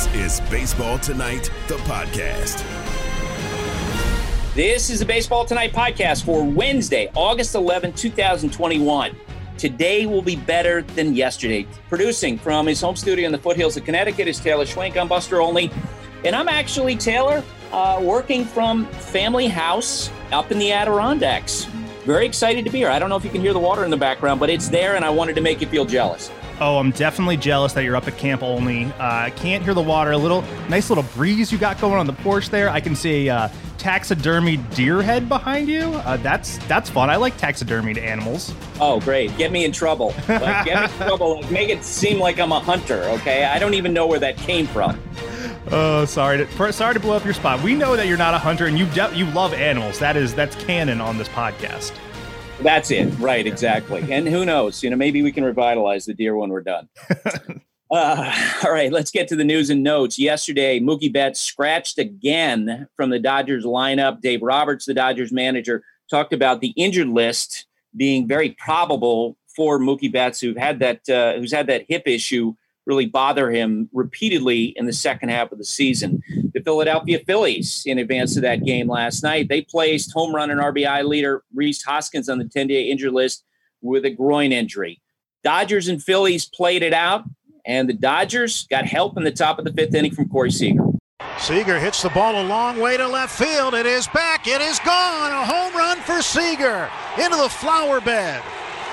This is Baseball Tonight, the podcast. This is the Baseball Tonight podcast for Wednesday, August 11, 2021. Today will be better than yesterday. Producing from his home studio in the foothills of Connecticut is Taylor Schwenk. I'm Buster Olney. And I'm actually, Taylor, working from family house up in the Adirondacks. Very excited to be here. I don't know if you can hear the water in the background, but it's there, and I wanted to make you feel jealous. Oh, I'm definitely jealous that you're up at camp only. I can't hear the water. Nice little breeze you got going on the porch there. I can see a taxidermy deer head behind you. That's fun. I like taxidermied animals. Oh, great. Get me in trouble. Make it seem like I'm a hunter, okay? I don't even know where that came from. Oh, sorry to blow up your spot. We know that you're not a hunter and you love animals. That's canon on this podcast. That's it. Right, exactly. And who knows? Maybe we can revitalize the deer when we're done. All right, let's get to the news and notes. Yesterday, Mookie Betts scratched again from the Dodgers lineup. Dave Roberts, the Dodgers manager, talked about the injured list being very probable for Mookie Betts, who's had that hip issue really bother him repeatedly in the second half of the season. The Philadelphia Phillies, in advance of that game last night, they placed home run and RBI leader Rhys Hoskins on the 10-day injured list with a groin injury. Dodgers and Phillies played it out, and the Dodgers got help in the top of the fifth inning from Corey Seager. Seager hits the ball a long way to left field. It is back. It is gone. A home run for Seager into the flower bed.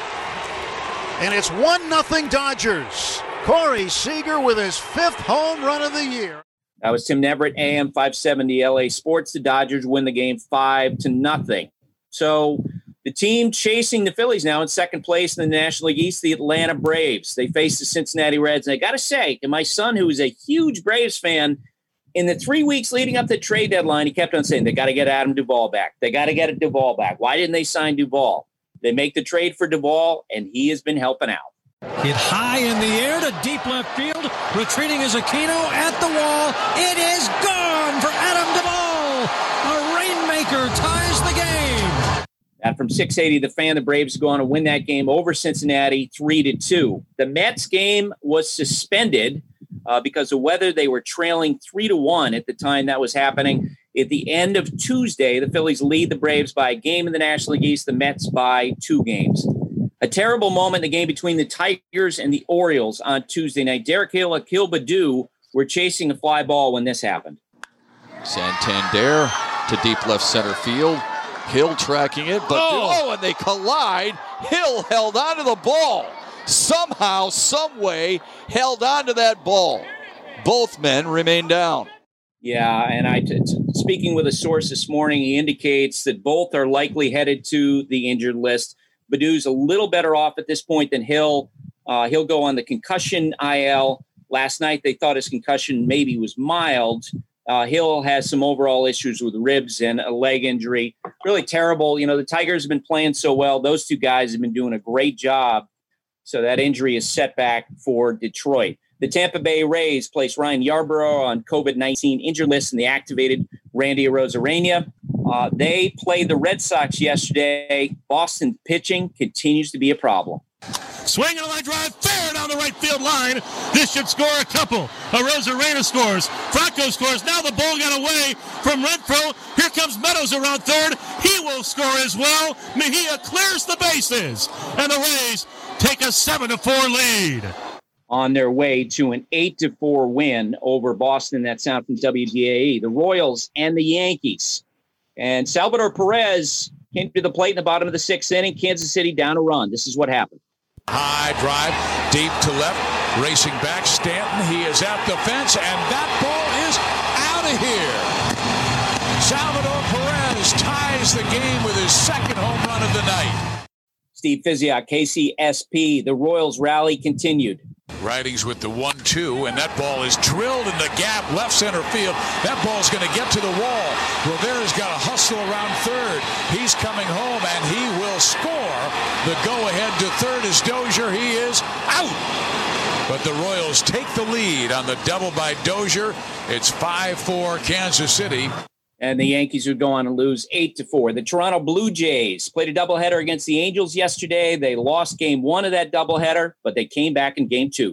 And it's 1-0 Dodgers. Corey Seager with his fifth home run of the year. That was Tim Neverett, AM 570 LA Sports. The Dodgers win the game 5-0. So the team chasing the Phillies now in second place in the National League East, the Atlanta Braves. They face the Cincinnati Reds. And I got to say, to my son, who is a huge Braves fan, in the 3 weeks leading up to the trade deadline, he kept on saying, they got to get Adam Duvall back. They got to get Duvall back. Why didn't they sign Duvall? They make the trade for Duvall, and he has been helping out. Hit high in the air to deep left field. Retreating is Aquino at the wall. It is gone for Adam Duvall. A rainmaker ties the game. And from 680, the Fan, the Braves go on to win that game over Cincinnati 3-2. The Mets game was suspended because of weather. They were trailing 3-1 at the time that was happening. At the end of Tuesday, the Phillies lead the Braves by a game in the National League East, the Mets by 2 games. A terrible moment in the game between the Tigers and the Orioles on Tuesday night. Derek Hill and Akil Baddoo were chasing a fly ball when this happened. Santander to deep left center field. Hill tracking it, but and they collide. Hill held onto the ball. Somehow, some way, held onto that ball. Both men remain down. Yeah, and speaking with a source this morning, he indicates that both are likely headed to the injured list. Baddoo's a little better off at this point than Hill. He'll go on the concussion IL. Last night, they thought his concussion maybe was mild. Hill has some overall issues with ribs and a leg injury. Really terrible. The Tigers have been playing so well. Those two guys have been doing a great job. So that injury is setback for Detroit. The Tampa Bay Rays placed Ryan Yarbrough on COVID-19 injured list, and they activated Randy Arozarena. They played the Red Sox yesterday. Boston pitching continues to be a problem. Swinging a line drive, fair down the right field line. This should score a couple. Arozarena scores. Franco scores. Now the ball got away from Renfroe. Here comes Meadows around third. He will score as well. Mejia clears the bases. And the Rays take a 7-4 lead. On their way to an 8-4 win over Boston. That sound from WDAE. The Royals and the Yankees. And Salvador Perez came to the plate in the bottom of the 6th inning. Kansas City down a run. This is what happened. High drive, deep to left, racing back Stanton. He is at the fence, and that ball is out of here. Salvador Perez ties the game with his second home run of the night. Steve Physiak, KCSP. The Royals rally continued. Ridings with the 1-2, and that ball is drilled in the gap, left center field. That ball's going to get to the wall. Rivera's got to hustle around third. He's coming home, and he will score. The go-ahead to third is Dozier. He is out. But the Royals take the lead on the double by Dozier. It's 5-4 Kansas City. And the Yankees would go on to lose 8-4. The Toronto Blue Jays played a doubleheader against the Angels yesterday. They lost game 1 of that doubleheader, but they came back in game 2.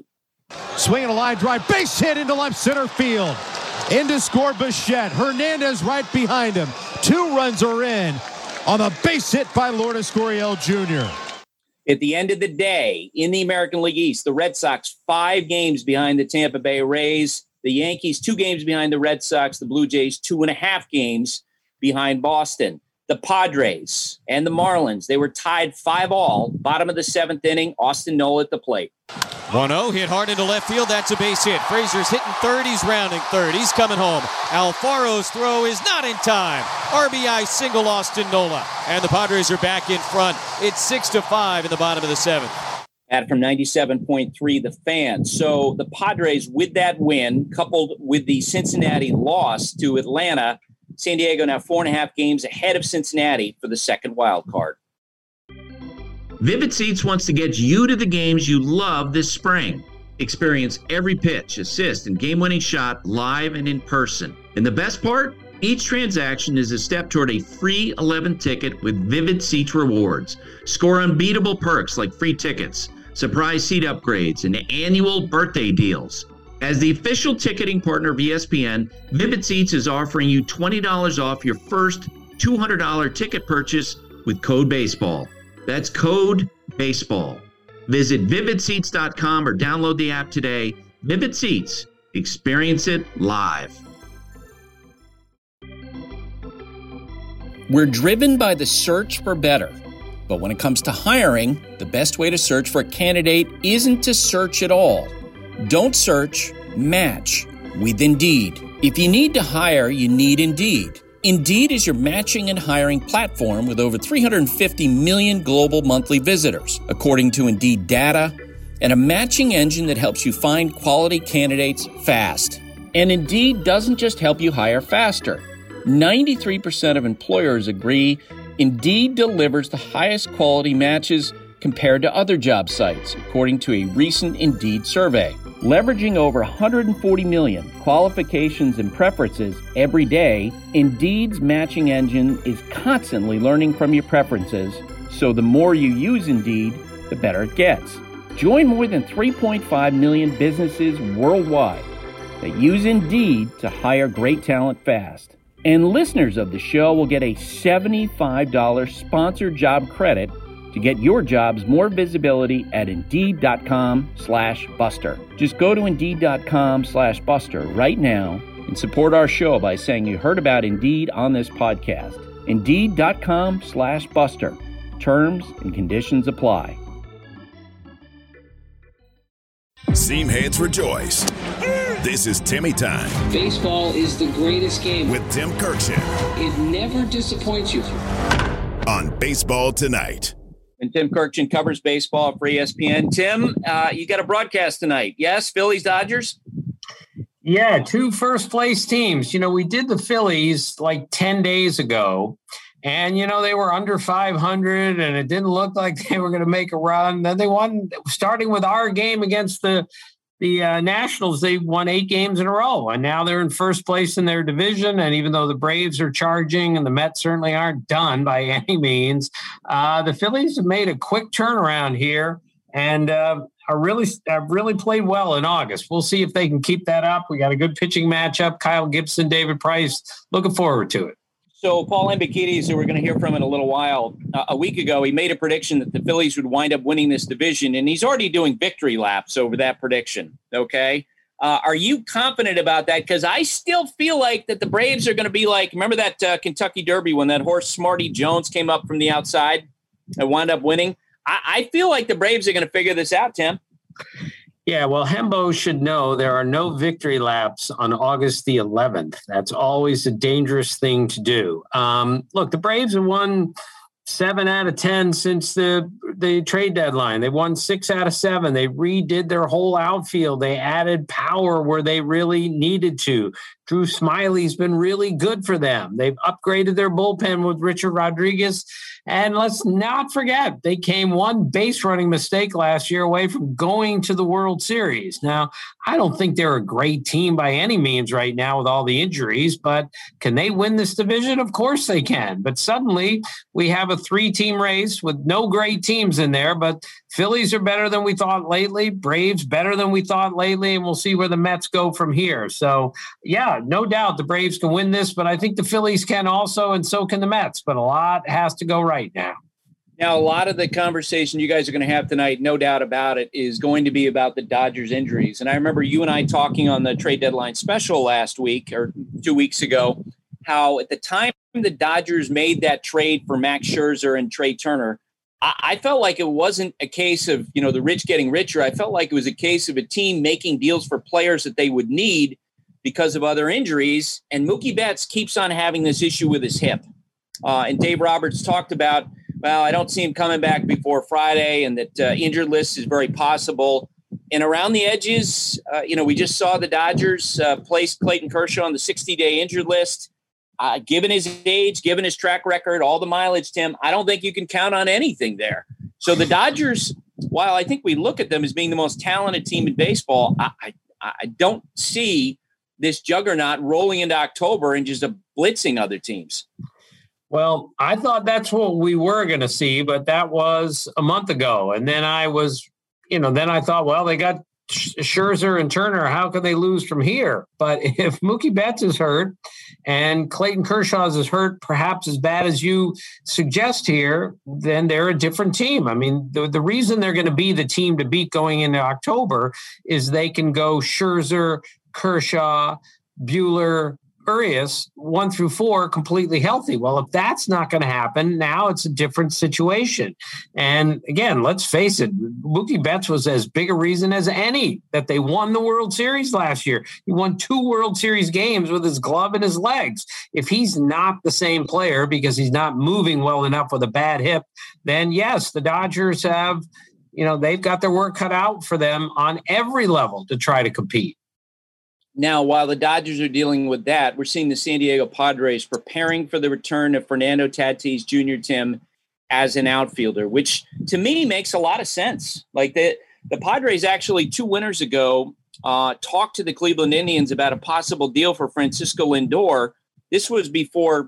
Swinging a line drive, base hit into left center field. In to score Bichette. Hernandez right behind him. 2 runs are in on the base hit by Lourdes Gurriel Jr. At the end of the day, in the American League East, the Red Sox 5 games behind the Tampa Bay Rays. The Yankees 2 games behind the Red Sox. The Blue Jays 2.5 games behind Boston. The Padres and the Marlins, they were tied 5-all. Bottom of the 7th inning, Austin Nola at the plate. 1-0, hit hard into left field. That's a base hit. Frazier's hitting third. He's rounding third. He's coming home. Alfaro's throw is not in time. RBI single Austin Nola. And the Padres are back in front. It's 6-5 in the bottom of the 7th. At from 97.3, The Fan. So the Padres, with that win, coupled with the Cincinnati loss to Atlanta, San Diego now 4.5 games ahead of Cincinnati for the second wild card. Vivid Seats wants to get you to the games you love this spring. Experience every pitch, assist, and game-winning shot live and in person. And the best part? Each transaction is a step toward a free 11th ticket with Vivid Seats rewards. Score unbeatable perks like free tickets, surprise seat upgrades, and annual birthday deals. As the official ticketing partner of ESPN, Vivid Seats is offering you $20 off your first $200 ticket purchase with code BASEBALL. That's code BASEBALL. Visit vividseats.com or download the app today. Vivid Seats. Experience it live. We're driven by the search for better. But when it comes to hiring, the best way to search for a candidate isn't to search at all. Don't search, match with Indeed. If you need to hire, you need Indeed. Indeed is your matching and hiring platform with over 350 million global monthly visitors, according to Indeed data, and a matching engine that helps you find quality candidates fast. And Indeed doesn't just help you hire faster. 93% of employers agree Indeed delivers the highest quality matches compared to other job sites, according to a recent Indeed survey. Leveraging over 140 million qualifications and preferences every day, Indeed's matching engine is constantly learning from your preferences, so the more you use Indeed, the better it gets. Join more than 3.5 million businesses worldwide that use Indeed to hire great talent fast. And listeners of the show will get a $75 sponsored job credit to get your jobs more visibility at Indeed.com/Buster. Just go to Indeed.com/Buster right now and support our show by saying you heard about Indeed on this podcast. Indeed.com/Buster. Terms and conditions apply. Seamheads rejoice. This is Timmy Time. Baseball is the greatest game. With Tim Kirkshin. It never disappoints you. On Baseball Tonight. And Tim Kirkshin covers baseball for ESPN. Tim, you got a broadcast tonight. Yes, Phillies, Dodgers? Yeah, 2 first-place teams. You know, we did the Phillies like 10 days ago, and, you know, they were under 500, and it didn't look like they were going to make a run. Then they won, starting with our game against the Nationals. They won 8 games in a row, and now they're in first place in their division. And even though the Braves are charging and the Mets certainly aren't done by any means, the Phillies have made a quick turnaround here and have really played well in August. We'll see if they can keep that up. We got a good pitching matchup. Kyle Gibson, David Price. Looking forward to it. So Paul Hembekides, who we're going to hear from in a little while, a week ago, he made a prediction that the Phillies would wind up winning this division, and he's already doing victory laps over that prediction, okay? Are you confident about that? Because I still feel like that the Braves are going to be like, remember that Kentucky Derby when that horse Smarty Jones came up from the outside and wound up winning? I feel like the Braves are going to figure this out, Tim. Yeah, well, Hembo should know there are no victory laps on August the 11th. That's always a dangerous thing to do. Look, the Braves have won 7 out of 10 since the trade deadline. They won 6 out of 7. They redid their whole outfield. They added power where they really needed to. Drew Smiley's been really good for them. They've upgraded their bullpen with Richard Rodriguez. And let's not forget, they came one base running mistake last year away from going to the World Series. Now, I don't think they're a great team by any means right now with all the injuries, but can they win this division? Of course they can. But suddenly we have a 3-team race with no great teams in there, but Phillies are better than we thought lately. Braves better than we thought lately, and we'll see where the Mets go from here. So, yeah, no doubt the Braves can win this, but I think the Phillies can also, and so can the Mets. But a lot has to go right now. Now, a lot of the conversation you guys are going to have tonight, no doubt about it, is going to be about the Dodgers' injuries. And I remember you and I talking on the trade deadline special last week or 2 weeks ago, how at the time the Dodgers made that trade for Max Scherzer and Trey Turner, I felt like it wasn't a case of, the rich getting richer. I felt like it was a case of a team making deals for players that they would need because of other injuries. And Mookie Betts keeps on having this issue with his hip. And Dave Roberts talked about, well, I don't see him coming back before Friday, and that injured list is very possible. And around the edges, we just saw the Dodgers place Clayton Kershaw on the 60-day injured list. Given his age, given his track record, all the mileage, Tim, I don't think you can count on anything there. So the Dodgers, while I think we look at them as being the most talented team in baseball, I don't see this juggernaut rolling into October and just blitzing other teams. Well, I thought that's what we were going to see, but that was a month ago. And then I was, then I thought, well, they got Scherzer and Turner. How can they lose from here? But if Mookie Betts is hurt and Clayton Kershaw is hurt, perhaps as bad as you suggest here, then they're a different team. I mean, the reason they're going to be the team to beat going into October is they can go Scherzer, Kershaw, Buehler, Urias 1 through 4 completely healthy. Well, if that's not going to happen, now it's a different situation. And again, let's face it, Mookie Betts was as big a reason as any that they won the World Series last year. He won 2 World Series games with his glove and his legs. If he's not the same player because he's not moving well enough with a bad hip, then yes, the Dodgers have, they've got their work cut out for them on every level to try to compete. Now, while the Dodgers are dealing with that, we're seeing the San Diego Padres preparing for the return of Fernando Tatis Jr., Tim, as an outfielder, which to me makes a lot of sense. Like the Padres actually 2 winters ago talked to the Cleveland Indians about a possible deal for Francisco Lindor. This was before,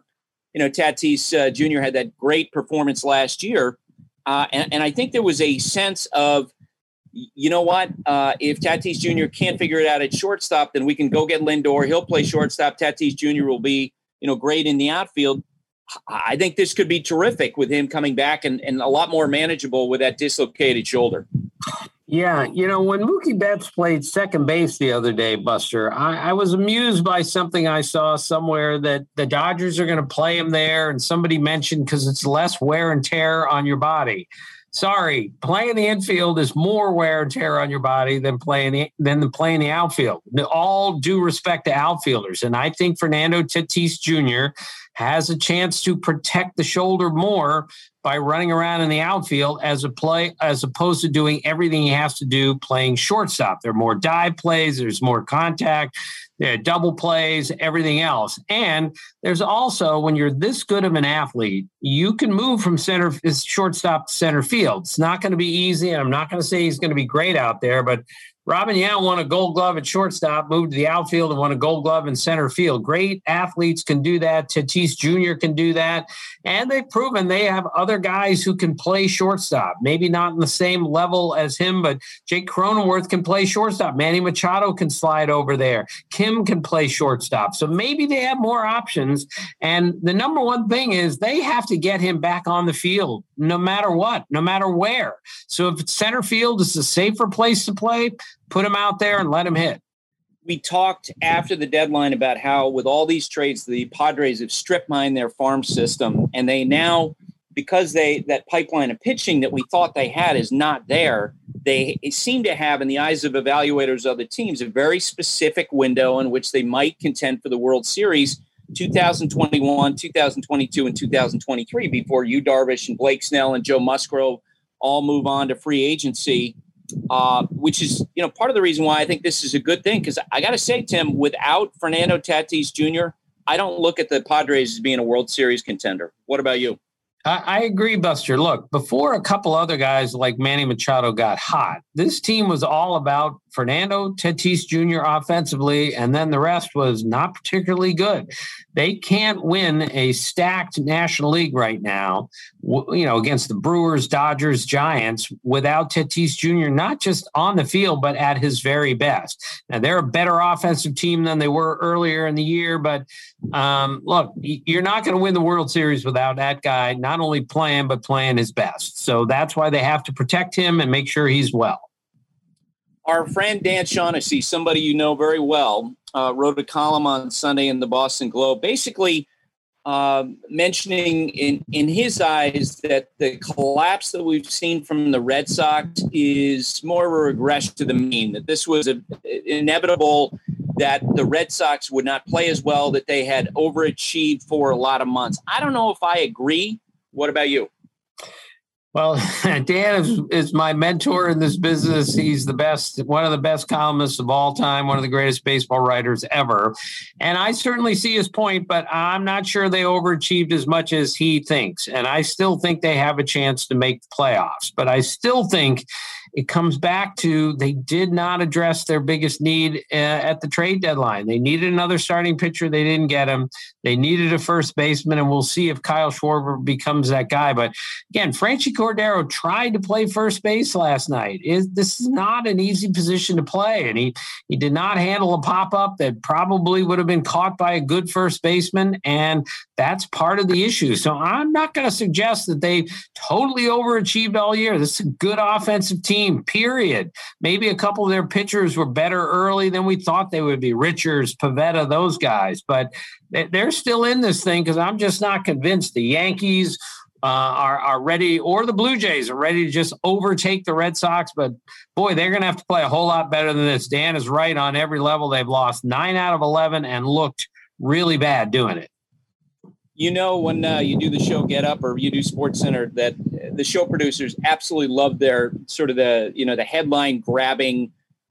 Tatis Jr. had that great performance last year. And I think there was a sense of, you know what? If Tatis Jr. can't figure it out at shortstop, then we can go get Lindor. He'll play shortstop. Tatis Jr. will be, great in the outfield. I think this could be terrific with him coming back and a lot more manageable with that dislocated shoulder. Yeah, when Mookie Betts played second base the other day, Buster, I was amused by something I saw somewhere that the Dodgers are going to play him there, and somebody mentioned because it's less wear and tear on your body. Sorry, playing the infield is more wear and tear on your body than playing the outfield. All due respect to outfielders, and I think Fernando Tatis Jr. has a chance to protect the shoulder more by running around in the outfield as opposed to doing everything he has to do playing shortstop. There are more dive plays, there's more contact, there are double plays, everything else. And there's also, when you're this good of an athlete, you can move from shortstop to center field. It's not going to be easy, and I'm not going to say he's going to be great out there, but Robin Yount won a Gold Glove at shortstop, moved to the outfield and won a Gold Glove in center field. Great athletes can do that. Tatis Jr. can do that. And they've proven they have other guys who can play shortstop. Maybe not in the same level as him, but Jake Cronenworth can play shortstop. Manny Machado can slide over there. Kim can play shortstop. So maybe they have more options. And the number one thing is they have to get him back on the field no matter what, no matter where. So if it's center field is a safer place to play, put him out there and let him hit. We talked after the deadline about how with all these trades, the Padres have strip mined their farm system, and they now, because that pipeline of pitching that we thought they had is not there, they seem to have, in the eyes of evaluators of other teams, a very specific window in which they might contend for the World Series 2021, 2022, and 2023 before Yu Darvish and Blake Snell and Joe Musgrove all move on to free agency. which is, part of the reason why I think this is a good thing. Because I got to say, Tim, without Fernando Tatis Jr., I don't look at the Padres as being a World Series contender. What about you? I agree, Buster. Look, before a couple other guys like Manny Machado got hot, this team was all about Fernando Tatis Jr. offensively, and then the rest was not particularly good. They can't win a stacked National League right now, against the Brewers, Dodgers, Giants, without Tatis Jr. not just on the field, but at his very best. Now, they're a better offensive team than they were earlier in the year, but look, you're not going to win the World Series without that guy not only playing, but playing his best. So that's why they have to protect him and make sure he's well. Our friend Dan Shaughnessy, somebody you know very well, wrote a column on Sunday in the Boston Globe, basically mentioning in his eyes that the collapse that we've seen from the Red Sox is more of a regression to the mean, that this was inevitable, that the Red Sox would not play as well, that they had overachieved for a lot of months. I don't know if I agree. What about you? Well, Dan is my mentor in this business. He's the best, one of the best columnists of all time, one of the greatest baseball writers ever. And I certainly see his point, but I'm not sure they overachieved as much as he thinks. And I still think they have a chance to make the playoffs. But I still think it comes back to they did not address their biggest need at the trade deadline. They needed another starting pitcher. They didn't get him. They needed a first baseman, and we'll see if Kyle Schwarber becomes that guy. But again, Franchy Cordero tried to play first base last night. This is not an easy position to play, and he did not handle a pop-up that probably would have been caught by a good first baseman, and that's part of the issue. So I'm not going to suggest that they totally overachieved all year. This is a good offensive team, period. Maybe a couple of their pitchers were better early than we thought they would be. Richards, Pivetta, those guys. But they're still in this thing because I'm just not convinced the Yankees are ready, or the Blue Jays are ready to just overtake the Red Sox. But, boy, they're going to have to play a whole lot better than this. Dan is right on every level. They've lost 9 out of 11 and looked really bad doing it. You know, when you do the show Get Up or you do Sports Center, that the show producers absolutely love their sort of the headline grabbing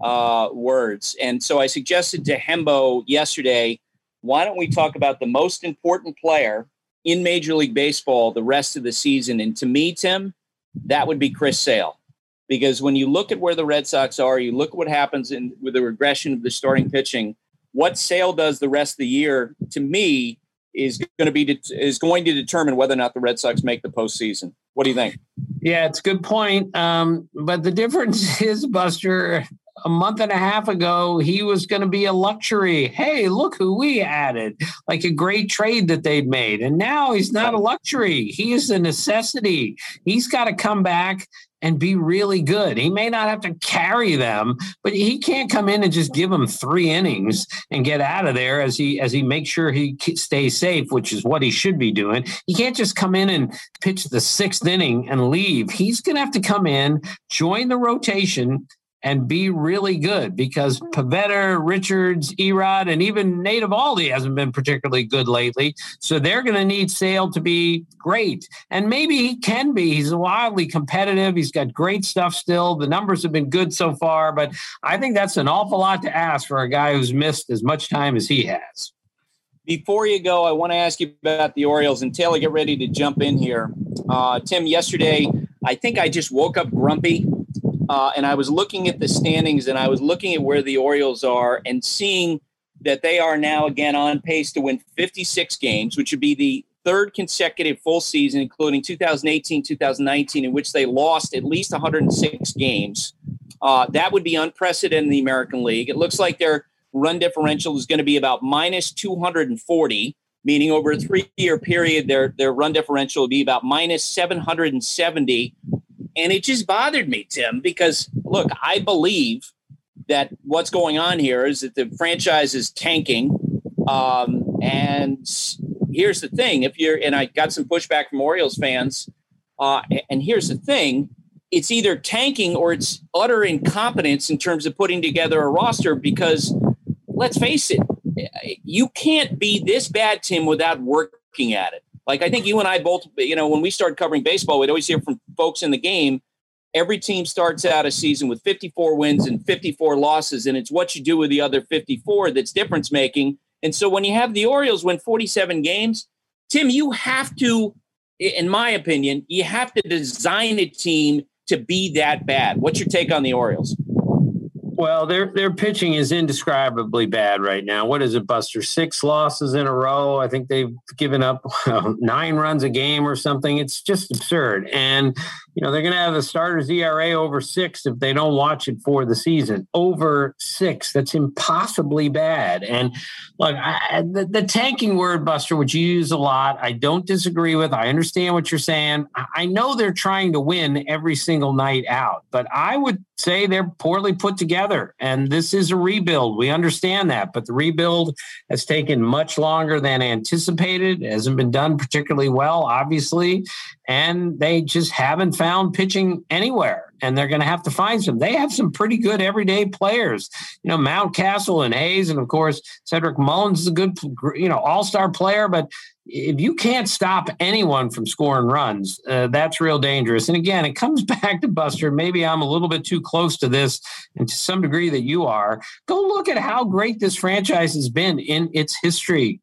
words. And so I suggested to Hembo yesterday, why don't we talk about the most important player in Major League Baseball the rest of the season? And to me, Tim, that would be Chris Sale. Because when you look at where the Red Sox are, you look at what happens with the regression of the starting pitching, what Sale does the rest of the year, to me, is going to determine whether or not the Red Sox make the postseason. What do you think? Yeah, it's a good point. But the difference is, Buster, a month and a half ago, he was going to be a luxury. Hey, look who we added, like a great trade that they'd made. And now he's not a luxury. He is a necessity. He's got to come back and be really good. He may not have to carry them, but he can't come in and just give them 3 innings and get out of there as he makes sure he stays safe, which is what he should be doing. He can't just come in and pitch the 6th inning and leave. He's going to have to come in, join the rotation, and be really good, because Pivetta, Richards, Erod, and even Nate Eovaldi hasn't been particularly good lately. So they're going to need Sale to be great. And maybe he can be. He's wildly competitive. He's got great stuff still. The numbers have been good so far, but I think that's an awful lot to ask for a guy who's missed as much time as he has. Before you go, I want to ask you about the Orioles. And Taylor, get ready to jump in here. Tim, yesterday, I think I just woke up grumpy. And I was looking at the standings, and I was looking at where the Orioles are and seeing that they are now again on pace to win 56 games, which would be the 3rd consecutive full season, including 2018, 2019, in which they lost at least 106 games. That would be unprecedented in the American League. It looks like their run differential is going to be about minus 240, meaning over a 3-year period, their run differential will be about minus 770. And it just bothered me, Tim, because, look, I believe that what's going on here is that the franchise is tanking. And here's the thing. And I got some pushback from Orioles fans. And here's the thing. It's either tanking or it's utter incompetence in terms of putting together a roster, because let's face it, you can't be this bad, Tim, without working at it. Like, I think you and I both, when we started covering baseball, we'd always hear from folks in the game, every team starts out a season with 54 wins and 54 losses, and it's what you do with the other 54 that's difference-making. And so when you have the Orioles win 47 games, Tim, you have to, in my opinion, you have to design a team to be that bad. What's your take on the Orioles? Well, their pitching is indescribably bad right now. What is it, Buster? 6 losses in a row. I think they've given up 9 runs a game or something. It's just absurd. And, they're going to have the starters ERA over 6 if they don't watch it for the season. Over 6. That's impossibly bad. And look, the tanking word, Buster, which you use a lot, I don't disagree with. I understand what you're saying. I know they're trying to win every single night out, but I would say they're poorly put together. And this is a rebuild. We understand that. But the rebuild has taken much longer than anticipated. It hasn't been done particularly well, obviously. And they just haven't found pitching anywhere. And they're going to have to find some. They have some pretty good everyday players. Mountcastle and Hayes. And, of course, Cedric Mullins is a good, all-star player. But if you can't stop anyone from scoring runs, that's real dangerous. And again, it comes back to Buster. Maybe I'm a little bit too close to this, and to some degree that you are. Go look at how great this franchise has been in its history.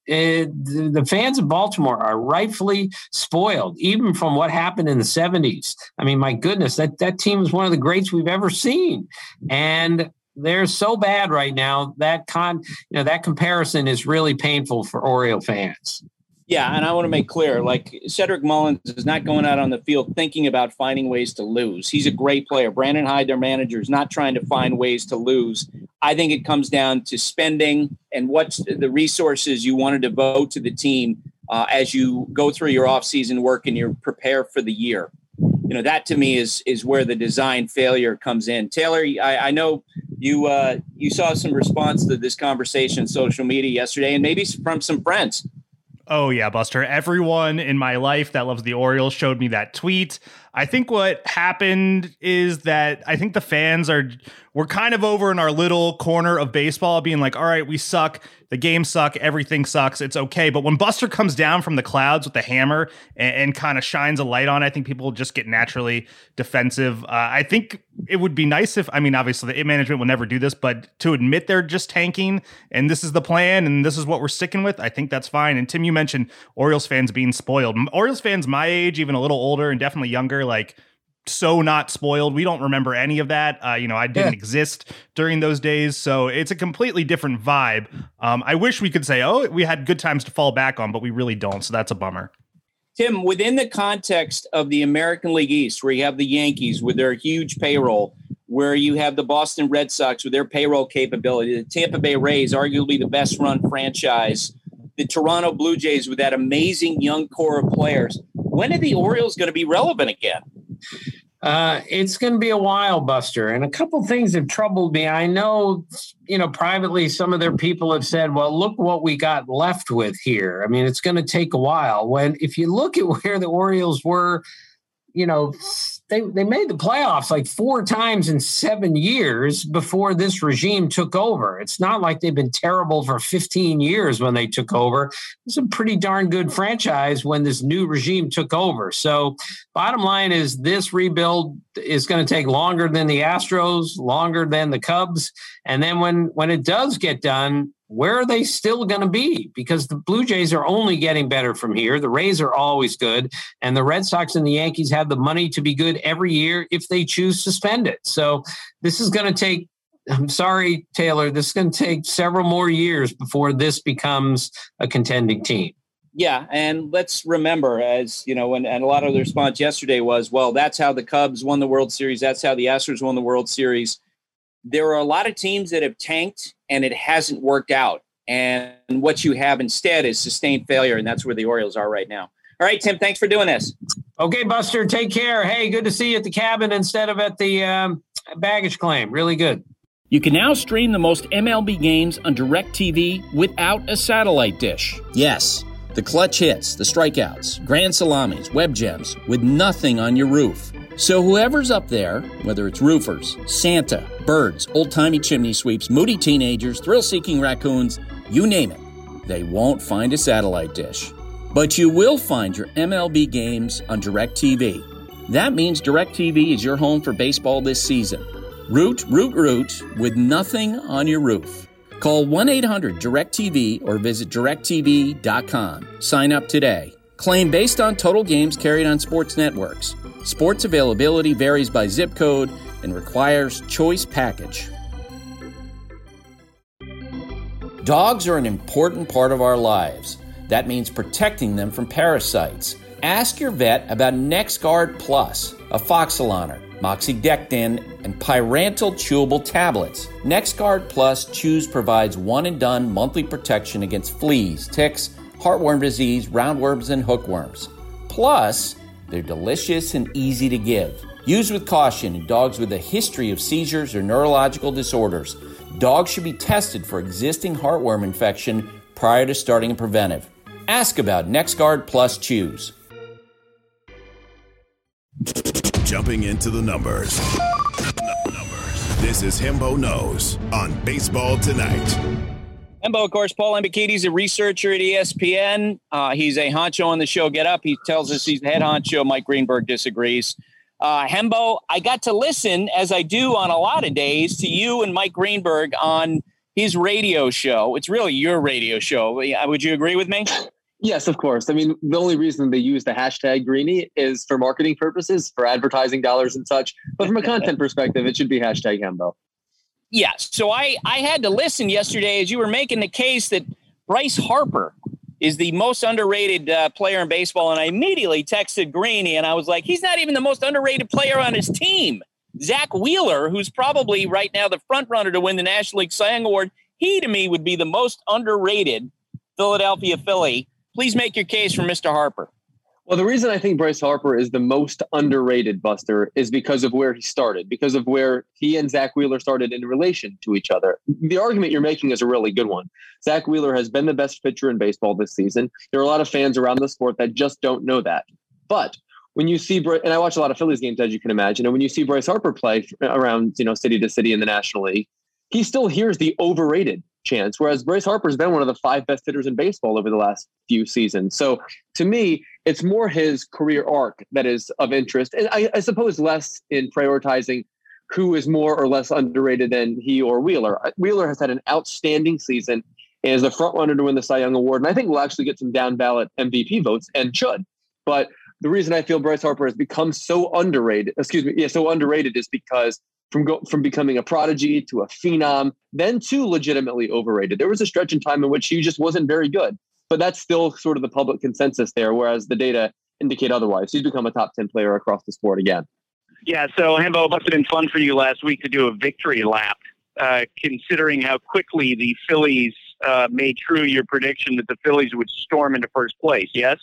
The fans of Baltimore are rightfully spoiled, even from what happened in the 70s. I mean, my goodness, that team is one of the greats we've ever seen. And they're so bad right now that comparison is really painful for Oriole fans. Yeah, and I want to make clear, Cedric Mullins is not going out on the field thinking about finding ways to lose. He's a great player. Brandon Hyde, their manager, is not trying to find ways to lose. I think it comes down to spending and what's the resources you want to devote to the team as you go through your offseason work and you prepare for the year. That to me is where the design failure comes in. Taylor, I know you saw some response to this conversation on social media yesterday, and maybe from some friends. Oh, yeah, Buster. Everyone in my life that loves the Orioles showed me that tweet. I think what happened is that I think the fans we're kind of over in our little corner of baseball being like, all right, we suck. The games suck. Everything sucks. It's okay. But when Buster comes down from the clouds with the hammer and kind of shines a light on, I think people just get naturally defensive. I think it would be nice if, obviously the management will never do this, but to admit they're just tanking and this is the plan and this is what we're sticking with, I think that's fine. And Tim, you mentioned Orioles fans being spoiled. Orioles fans my age, even a little older and definitely younger, so not spoiled. We don't remember any of that. I didn't exist during those days. So it's a completely different vibe. I wish we could say, we had good times to fall back on, but we really don't. So that's a bummer. Tim, within the context of the American League East, where you have the Yankees with their huge payroll, where you have the Boston Red Sox with their payroll capability, the Tampa Bay Rays, arguably the best run franchise, the Toronto Blue Jays with that amazing young core of players, when are the Orioles going to be relevant again? It's going to be a while, Buster. And a couple things have troubled me. I know, privately, some of their people have said, well, look what we got left with here. It's going to take a while. If you look at where the Orioles were, they made the playoffs 4 times in 7 years before this regime took over. It's not like they've been terrible for 15 years when they took over. It's a pretty darn good franchise when this new regime took over. So bottom line is this rebuild is going to take longer than the Astros, longer than the Cubs. And then when it does get done, where are they still going to be? Because the Blue Jays are only getting better from here. The Rays are always good. And the Red Sox and the Yankees have the money to be good every year if they choose to spend it. So this is going to take, I'm sorry, Taylor, this is going to take several more years before this becomes a contending team. Yeah, and let's remember, as and a lot of the response yesterday was, well, that's how the Cubs won the World Series. That's how the Astros won the World Series. There are a lot of teams that have tanked and it hasn't worked out. And what you have instead is sustained failure, and that's where the Orioles are right now. All right, Tim, thanks for doing this. Okay, Buster, take care. Hey, good to see you at the cabin instead of at the baggage claim. Really good. You can now stream the most MLB games on DirecTV without a satellite dish. Yes, the clutch hits, the strikeouts, grand salamis, web gems, with nothing on your roof. So whoever's up there, whether it's roofers, Santa, birds, old-timey chimney sweeps, moody teenagers, thrill-seeking raccoons, you name it, they won't find a satellite dish. But you will find your MLB games on DirecTV. That means DirecTV is your home for baseball this season. Root with nothing on your roof. Call 1-800-DIRECTV or visit directtv.com. Sign up today. Claim based on total games carried on sports networks. Sports availability varies by zip code and requires choice package. Dogs are an important part of our lives. That means protecting them from parasites. Ask your vet about NexGard Plus, Afoxolaner, Moxidectin, and Pyrantel chewable tablets. NexGard Plus Chews provides one-and-done monthly protection against fleas, ticks, heartworm disease, roundworms, and hookworms. Plus, they're delicious and easy to give. Use with caution in dogs with a history of seizures or neurological disorders. Dogs should be tested for existing heartworm infection prior to starting a preventive. Ask about NexGard Plus Chews. Jumping into the numbers. This is Hembo Knows on Baseball Tonight. Hembo, of course, Paul Hembekides, a researcher at ESPN. He's a honcho on the show Get Up. He tells us he's the head honcho. Mike Greenberg disagrees. Hembo, I got to listen, as I do on a lot of days, to you and Mike Greenberg on his radio show. It's really your radio show. Would you agree with me? Yes, of course. I mean, the only reason they use the hashtag Greeny is for marketing purposes, for advertising dollars and such. But from a content perspective, it should be hashtag Hembo. Yes. So I had to listen yesterday as you were making the case that Bryce Harper is the most underrated player in baseball. And I immediately texted Greeny and I was like, he's not even the most underrated player on his team. Zach Wheeler, who's probably right now the front runner to win the National League Cy Young Award, he to me would be the most underrated Philadelphia Philly. Please make your case for Mr. Harper. Well, the reason I think Bryce Harper is the most underrated, Buster, is because of where he started, because of where he and Zach Wheeler started in relation to each other. The argument you're making is a really good one. Zach Wheeler has been the best pitcher in baseball this season. There are a lot of fans around the sport that just don't know that. But when you see, and I watch a lot of Phillies games, as you can imagine, and when you see Bryce Harper play around, city to city in the National League, he still hears the overrated chance, whereas Bryce Harper's been one of the 5 best hitters in baseball over the last few seasons. So to me, it's more his career arc that is of interest. And I suppose less in prioritizing who is more or less underrated than he or Wheeler. Wheeler has had an outstanding season and is a front runner to win the Cy Young Award. And I think we'll actually get some down ballot MVP votes and should. But the reason I feel Bryce Harper has become so underrated is because from becoming a prodigy to a phenom, then to legitimately overrated. There was a stretch in time in which he just wasn't very good, but that's still sort of the public consensus there, whereas the data indicate otherwise. He's become a top 10 player across the sport again. Yeah, so Hembo, it must have been fun for you last week to do a victory lap, considering how quickly the Phillies made true your prediction that the Phillies would storm into first place, yes?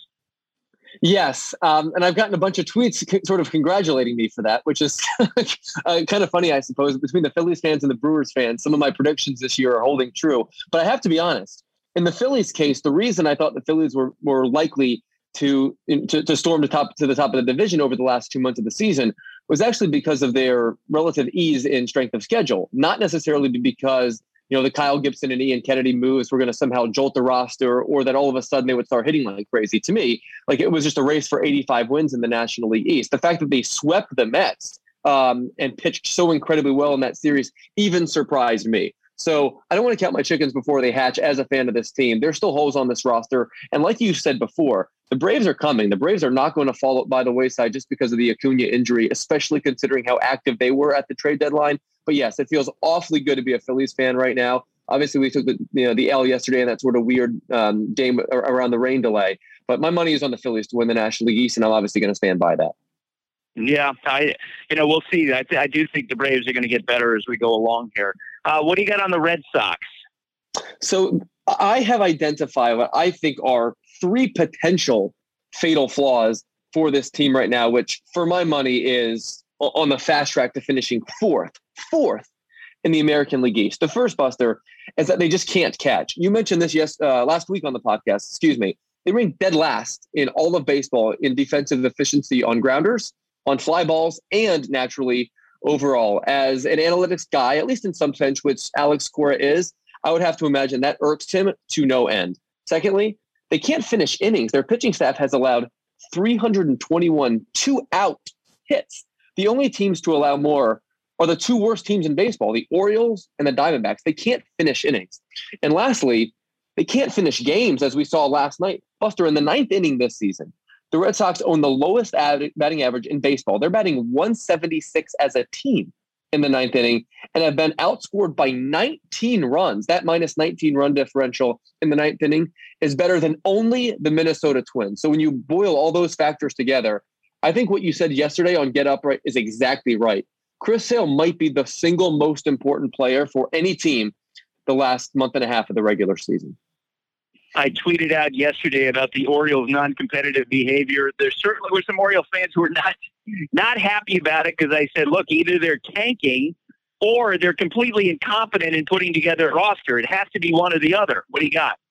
Yes, and I've gotten a bunch of tweets sort of congratulating me for that, which is kind of funny, I suppose. Between the Phillies fans and the Brewers fans, some of my predictions this year are holding true. But I have to be honest, in the Phillies case, the reason I thought the Phillies were likely to storm to the top of the division over the last 2 months of the season was actually because of their relative ease in strength of schedule, not necessarily because the Kyle Gibson and Ian Kennedy moves were going to somehow jolt the roster, or that all of a sudden they would start hitting like crazy. To me, it was just a race for 85 wins in the National League East. The fact that they swept the Mets and pitched so incredibly well in that series even surprised me. So I don't want to count my chickens before they hatch as a fan of this team. There's still holes on this roster. And like you said before, the Braves are coming. The Braves are not going to fall by the wayside just because of the Acuna injury, especially considering how active they were at the trade deadline. But yes, it feels awfully good to be a Phillies fan right now. Obviously, we took the L yesterday in that sort of weird game around the rain delay. But my money is on the Phillies to win the National League East, and I'm obviously going to stand by that. Yeah, we'll see. I do think the Braves are going to get better as we go along here. What do you got on the Red Sox? So I have identified what I think are 3 potential fatal flaws for this team right now, which for my money is on the fast track to finishing fourth in the American League East. The first, Buster, is that they just can't catch. You mentioned this last week on the podcast. They ranked dead last in all of baseball in defensive efficiency on grounders, on fly balls, and naturally overall. As an analytics guy, at least in some sense, which Alex Cora is, I would have to imagine that irks him to no end. Secondly, they can't finish innings. Their pitching staff has allowed 321 two-out hits. The only teams to allow more are the two worst teams in baseball, the Orioles and the Diamondbacks. They can't finish innings. And lastly, they can't finish games, as we saw last night. Buster, in the 9th inning this season, the Red Sox own the lowest batting average in baseball. They're batting 176 as a team in the 9th inning and have been outscored by 19 runs. That minus 19 run differential in the 9th inning is better than only the Minnesota Twins. So when you boil all those factors together, I think what you said yesterday on Get Up Right is exactly right. Chris Sale might be the single most important player for any team the last month and a half of the regular season. I tweeted out yesterday about the Orioles' non-competitive behavior. There certainly were some Orioles fans who were not happy about it because I said, look, either they're tanking or they're completely incompetent in putting together a roster. It has to be one or the other. What do you got?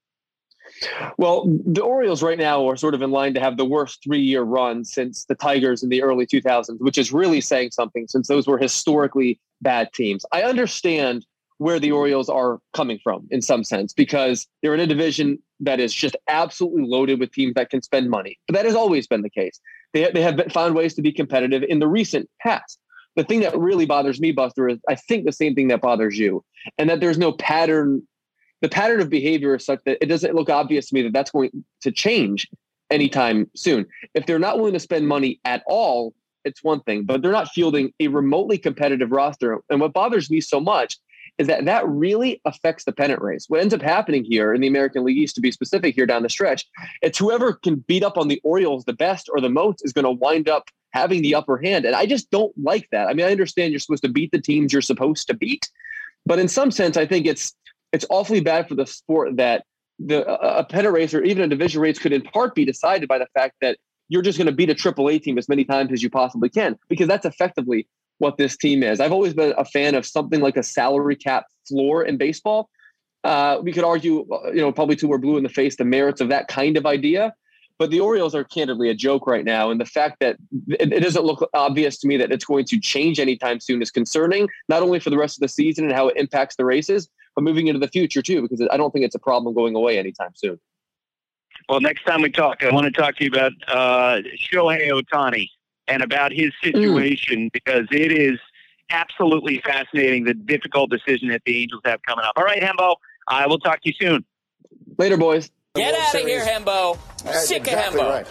Well, the Orioles right now are sort of in line to have the worst 3-year run since the Tigers in the early 2000s, which is really saying something since those were historically bad teams. I understand where the Orioles are coming from in some sense because they're in a division that is just absolutely loaded with teams that can spend money. But that has always been the case. They have found ways to be competitive in the recent past. The thing that really bothers me, Buster, is I think the same thing that bothers you, and that there's no pattern. The pattern of behavior is such that it doesn't look obvious to me that that's going to change anytime soon. If they're not willing to spend money at all, it's one thing, but they're not fielding a remotely competitive roster. And what bothers me so much is that really affects the pennant race. What ends up happening here in the American League East, to be specific here down the stretch, it's whoever can beat up on the Orioles the best or the most is going to wind up having the upper hand. And I just don't like that. I mean, I understand you're supposed to beat the teams you're supposed to beat, but in some sense, I think it's awfully bad for the sport that a pennant race or even a division race could in part be decided by the fact that you're just going to beat a AAA team as many times as you possibly can, because that's effectively what this team is. I've always been a fan of something like a salary cap floor in baseball. We could argue, probably till we're blue in the face, the merits of that kind of idea. But the Orioles are candidly a joke right now. And the fact that it doesn't look obvious to me that it's going to change anytime soon is concerning, not only for the rest of the season and how it impacts the races, but moving into the future too, because I don't think it's a problem going away anytime soon. Well, next time we talk, I want to talk to you about Shohei Ohtani and about his situation, because it is absolutely fascinating, the difficult decision that the Angels have coming up. All right, Hembo, I will talk to you soon. Later, boys. Get out of here, Hembo. Sick of Hembo.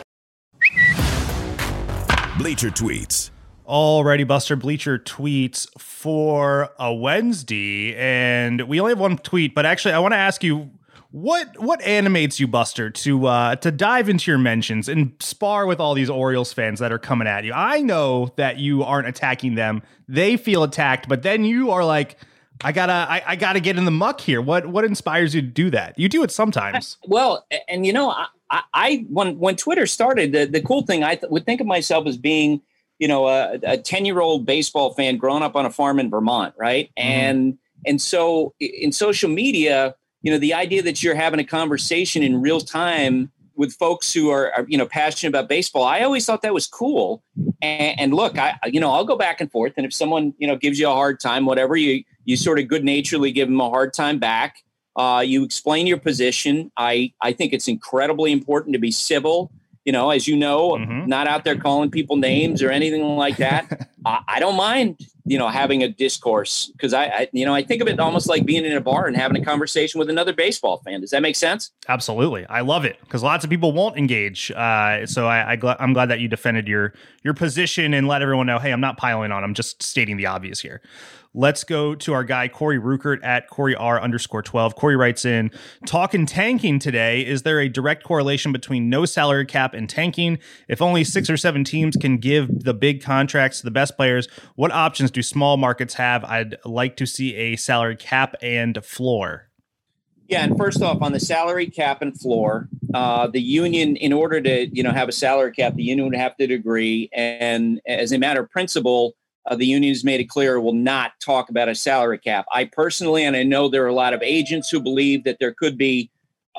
Right. Bleacher Tweets. Alrighty, Buster. Bleacher Tweets for a Wednesday, and we only have one tweet, but actually I want to ask you, what animates you, Buster, to dive into your mentions and spar with all these Orioles fans that are coming at you? I know that you aren't attacking them; they feel attacked, but then you are like, I gotta get in the muck here. What inspires you to do that? You do it sometimes. Well, and I when Twitter started, the cool thing I would think of myself as being, a 10-year-old baseball fan growing up on a farm in Vermont, right? Mm-hmm. And so in social media, the idea that you're having a conversation in real time with folks who are passionate about baseball, I always thought that was cool. And look, I'll go back and forth. And if someone, gives you a hard time, whatever, you sort of good naturedly give them a hard time back. You explain your position. I think it's incredibly important to be civil. As not out there calling people names or anything like that. I don't mind, having a discourse, because I think of it almost like being in a bar and having a conversation with another baseball fan. Does that make sense? Absolutely. I love it, because lots of people won't engage. So I'm glad that you defended your position and let everyone know, hey, I'm not piling on. I'm just stating the obvious here. Let's go to our guy, Corey Ruckert at CoreyR_12. Corey writes in, talking tanking today. Is there a direct correlation between no salary cap and tanking? If only 6 or 7 teams can give the big contracts to the best players, what options do small markets have? I'd like to see a salary cap and floor. Yeah, and first off, on the salary cap and floor, the union, in order to have a salary cap, the union would have to agree. And as a matter of principle, the union has made it clear it will not talk about a salary cap. I personally, and I know there are a lot of agents who believe that there could be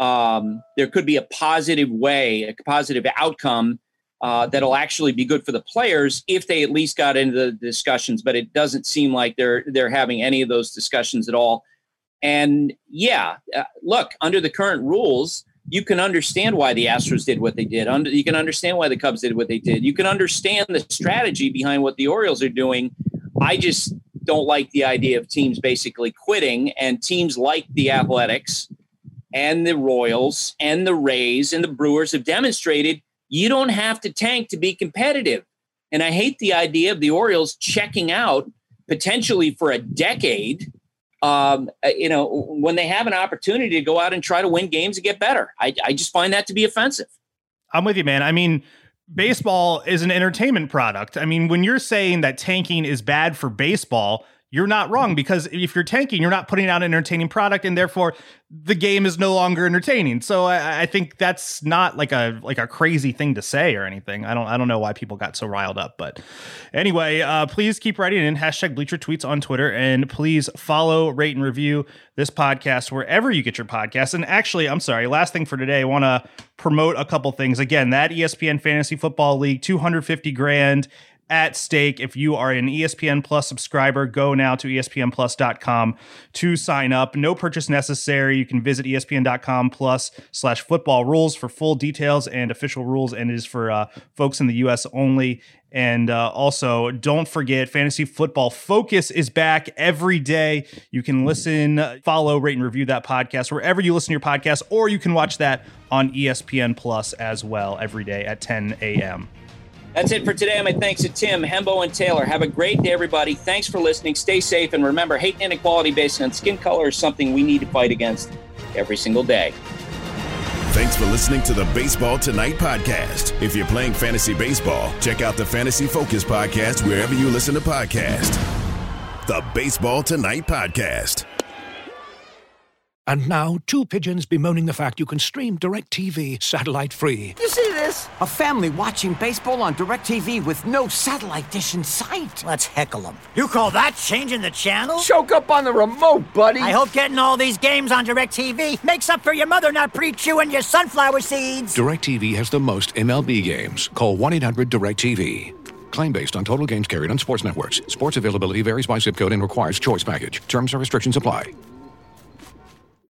a positive way, a positive outcome that'll actually be good for the players if they at least got into the discussions. But it doesn't seem like they're having any of those discussions at all. And look, under the current rules, you can understand why the Astros did what they did. You can understand why the Cubs did what they did. You can understand the strategy behind what the Orioles are doing. I just don't like the idea of teams basically quitting, and teams like the Athletics and the Royals and the Rays and the Brewers have demonstrated you don't have to tank to be competitive. And I hate the idea of the Orioles checking out potentially for a decade, when they have an opportunity to go out and try to win games and get better. I just find that to be offensive. I'm with you, man. I mean, baseball is an entertainment product. I mean, when you're saying that tanking is bad for baseball, you're not wrong, because if you're tanking, you're not putting out an entertaining product, and therefore the game is no longer entertaining. So I think that's not like a crazy thing to say or anything. I don't know why people got so riled up, but anyway, please keep writing in #Bleacher Tweets on Twitter, and please follow, rate, and review this podcast wherever you get your podcasts. And actually, I'm sorry, last thing for today, I want to promote a couple things. Again, that ESPN Fantasy Football League, $250,000 at stake. If you are an ESPN Plus subscriber, go now to ESPNplus.com to sign up. No purchase necessary. You can visit ESPN.com/football rules for full details and official rules, and it is for folks in the U.S. only. And also, don't forget, Fantasy Football Focus is back every day. You can listen, follow, rate, and review that podcast wherever you listen to your podcast, or you can watch that on ESPN Plus as well every day at 10 a.m. That's it for today. My thanks to Tim, Hembo, and Taylor. Have a great day, everybody. Thanks for listening. Stay safe. And remember, hate and inequality based on skin color is something we need to fight against every single day. Thanks for listening to the Baseball Tonight podcast. If you're playing fantasy baseball, check out the Fantasy Focus podcast wherever you listen to podcasts. The Baseball Tonight podcast. And now, two pigeons bemoaning the fact you can stream DirecTV satellite-free. You see this? A family watching baseball on DirecTV with no satellite dish in sight. Let's heckle them. You call that changing the channel? Choke up on the remote, buddy. I hope getting all these games on DirecTV makes up for your mother not pre-chewing your sunflower seeds. DirecTV has the most MLB games. Call 1-800-DirecTV. Claim based on total games carried on sports networks. Sports availability varies by zip code and requires choice package. Terms and restrictions apply.